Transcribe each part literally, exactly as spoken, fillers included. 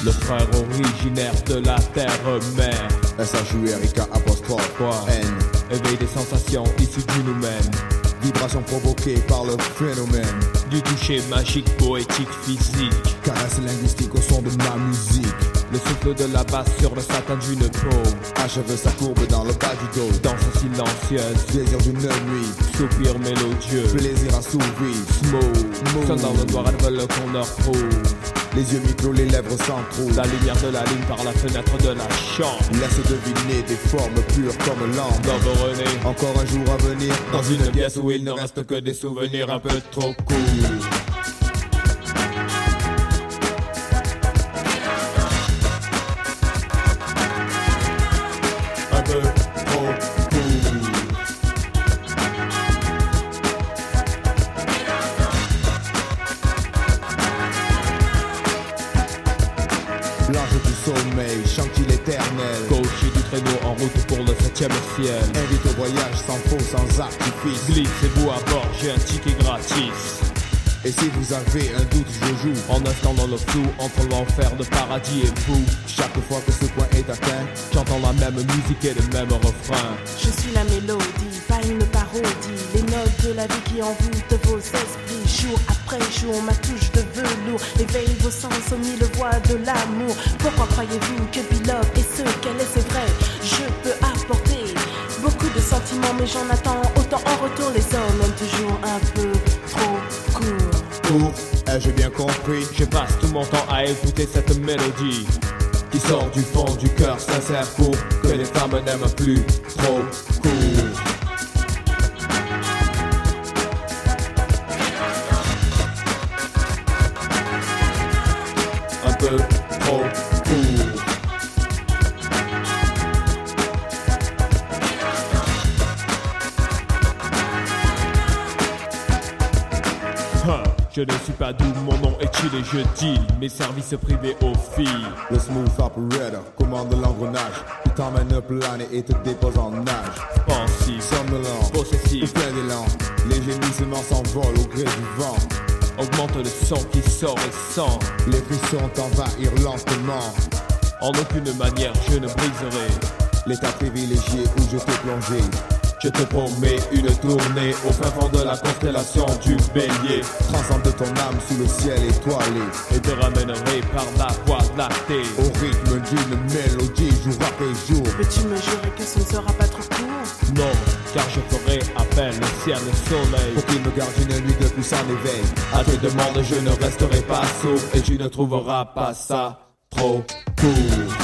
Le frère originaire de la terre-mère. S H U R I K apostrophe N. Éveil des sensations issues du nous-mêmes. Vibration provoquée par le phénomène. Du toucher magique, poétique, physique. Caresse linguistique au son de ma musique. Le souffle de la basse sur le satin d'une peau. Achève sa courbe dans le bas du dos. Danse silencieuse, désir d'une nuit. Soupir mélodieux, plaisir assouvi. Smooth, sonne dans le noir, elles veulent qu'on leur prouve. Les yeux mi-clos, les lèvres sans trou. La lumière de la lune par la fenêtre de la chambre. Laisse deviner des formes pures comme l'ambre. Love René, encore un jour à venir. Dans une pièce où il ne reste que des souvenirs un peu trop cool. Un peu trop cool. L'ange du sommeil, chante-il éternel. Coaché du traîneau en route pour le septième ciel. Invite au voyage sans faux, sans artifice. Glissez-vous à bord, j'ai un ticket gratis. Et si vous avez un doute, je joue. En instant dans le flou, entre l'enfer de paradis et vous. Chaque fois que ce point est atteint, j'entends la même musique et le même refrain. Je suis la mélodie, pas une parodie. Les notes de la vie qui envoûtent vos esprits. Jour après jour, ma touche de velours éveille vos sens au mille voix de l'amour. Pourquoi croyez-vous que Beloved est ce qu'elle est? C'est vrai, je peux apporter beaucoup de sentiments, mais j'en attends autant en retour. Les hommes aiment toujours un peu trop court. Court, ai-je bien compris? Je passe tout mon temps à écouter cette mélodie qui sort du fond du cœur sincère pour que les femmes n'aiment plus trop court. Un peu trop court. Huh. Je ne suis pas doux, mon nom est chill et je deal mes services privés aux filles. Le smooth operator commande l'engrenage. Il t'emmène planer et te dépose en nage. Pensif, somnolent, possessif, ou plein d'élan. Les gémissements s'envolent au gré du vent. Augmente le son qui sort et sent. Les frissons t'envahirent lentement. En aucune manière je ne briserai l'état privilégié où je t'ai plongé. Je te promets une tournée au fin fond de la constellation du Bélier. Transcende ton âme sous le ciel étoilé et te ramènerai par la voie lactée au rythme d'une mélodie jour après jour. Peux-tu me jurer que ce ne sera pas trop court? Non, car je ferai appel au ciel et soleil pour qu'il me garde une nuit de plus en éveil. À tes demandes je ne resterai pas sourd et tu ne trouveras pas ça trop court.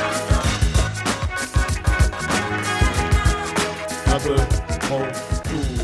Un peu trop court.